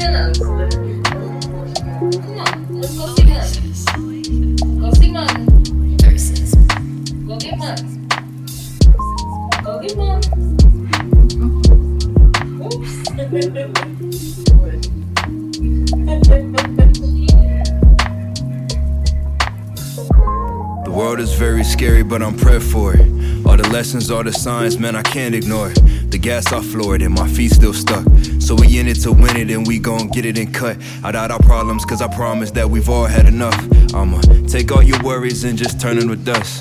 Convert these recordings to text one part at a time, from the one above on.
Come on, let's go see man. Go see man. Go get man. Go get man. Oops. The world is very scary, but I'm prepped for it. All the lessons, all the signs, man, I can't ignore it. The gas I floored and my feet still stuck. So we in it to win it and we gon' get it and cut out our problems, cause I promise that we've all had enough. I'ma take all your worries and just turn them to dust.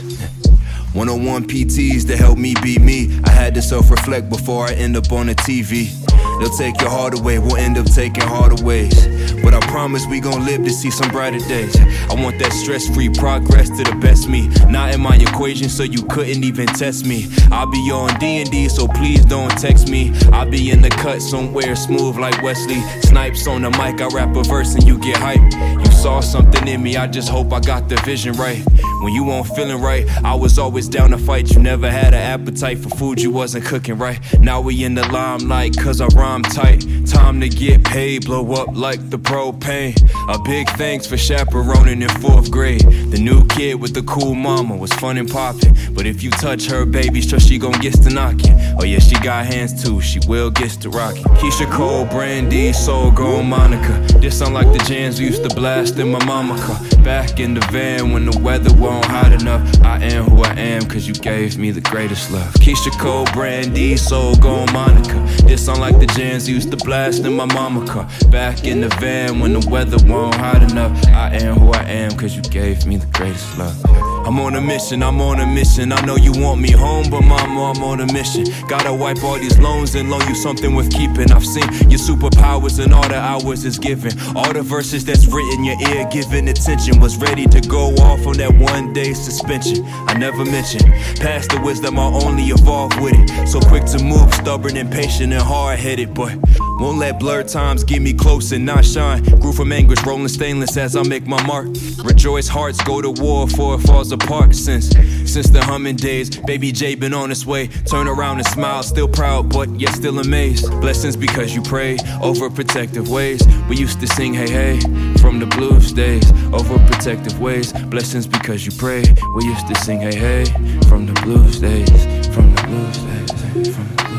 101 PTs to help me be me. I had to self-reflect before I end up on the TV. They'll take your heart away, we'll end up taking harder ways. But I promise we gon' live to see some brighter days. I want that stress-free progress to the best me. Not in my equation, so you couldn't even test me. I'll be on D&D, so please don't text me. I'll be in the cut somewhere smooth like Wesley Snipes on the mic, I rap a verse and you get hype. You saw something in me, I just hope I got the vision right. When you weren't feeling right, I was always down to fight. You never had an appetite for food you wasn't cooking right. Now we in the limelight, cause I rhyme tight. Time to get paid, blow up like the propane. A big thanks for chaperoning in 4th grade. The new kid with the cool mama was fun and poppin'. But if you touch her, baby, sure she gon' get to knockin'. Oh yeah, she got hands too, she will get to rockin'. Keisha Cole, Brandy, Soul Girl, Monica. This sound like the jams we used to blast in my mama car. Back in the van when the weather wasn't hot enough. I am who I am cause you gave me the greatest love. Keisha Cole, Brandy, Soul Girl, Monica. This sound like the jams we used to blast in my mama car. Back in the van when the weather wasn't hot enough. I am who I am cause you gave me the greatest love. I'm on a mission, I'm on a mission. I know you want me home, but mama, I'm on a mission. Gotta wipe all these loans and loan you something worth keeping. I've seen your superpowers and all the hours it's given. All the verses that's written, your ear giving attention. Was ready to go off on that 1 day suspension. I never mentioned past the wisdom, I only evolved with it. So quick to move, stubborn and patient and hard-headed, but won't let blurred times get me close and not shine. Grew from anguish, rolling stainless as I make my mark. Rejoice hearts, go to war before it falls apart. Since the humming days, baby J been on its way. Turn around and smile, still proud but yet still amazed. Blessings because you pray over protective ways. We used to sing hey hey from the blues days. Over protective ways, blessings because you pray. We used to sing hey hey from the blues days. From the blues days, from the blues days.